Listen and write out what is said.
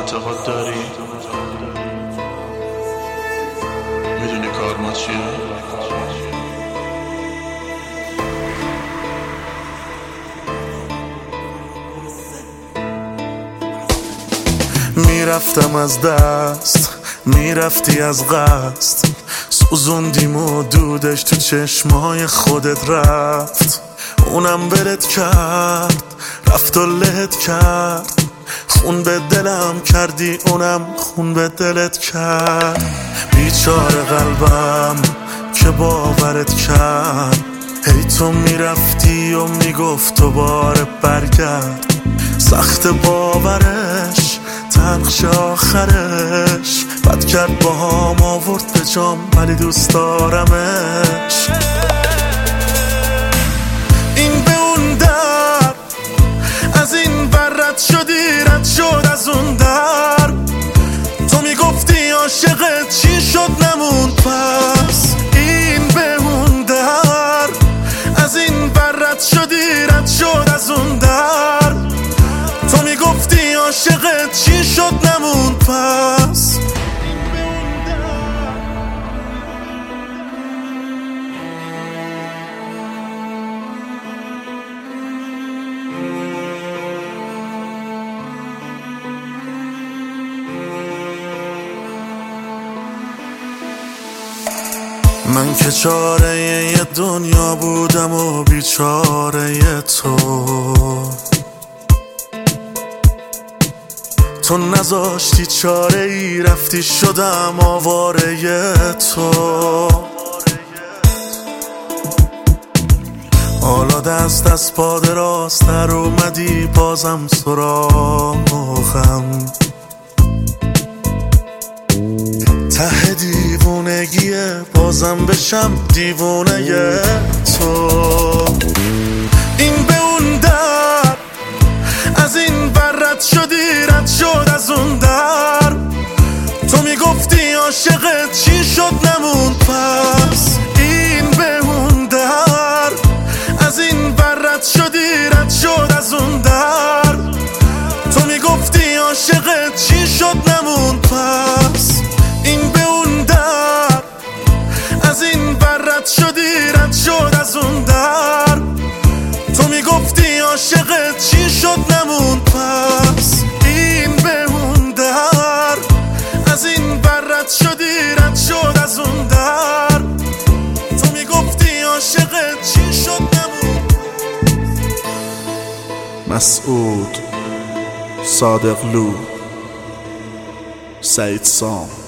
اعتقاد داری؟ میدونی کارما چیه؟ میرفتم از دست، میرفتی از قصد، سوزوندیم و دودش تو چشمای خودت رفت. اونم ولت کرد، رفت و لهت کرد، خون به دلم کردی، اونم خون به دلت کرد. بیچاره قلبم که باورت کرد، هی تو میرفتی و میگفت دوباره برگرد. سخت باورش، تلخش آخرش، بد کرد باهام آورد به جام، ولی دوست دارمش. این به اون در، از این بر رد شدی، رد شد از اون در. تو میگفتی عاشقت، چی شد نموند پس؟ این به اون در، از این بر رد شدی، رد شد از اون در. تو میگفتی عاشقت، چی شد نموند پس؟ من که چاره یه دنیا بودم و بیچاره تو نذاشتی چاره ای، رفتی شدم آواره تو. حالا دست از پا دراستر اومدی، بازم سراغم. ته دیوونگیه، بازم بشم دیوونه تو. این به اون در، از این بر رد شدی، رد شد از اون در. تو میگفتی عاشقت، چی شد نموند پس؟ این به اون در، از این بر رد شدی، رد شد از اون در. تو میگفتی عاشقت، چی شد نموند پس؟ این به اون در، از این بر رد شدی، رد شد از اون در. تو میگفتی عاشقت، چی شد نموند پس؟ این به اون در، از این بر رد شدی، رد شد از اون در. تو میگفتی عاشقت، چی شد نموند. مسعود، صادقلو، سعید سام.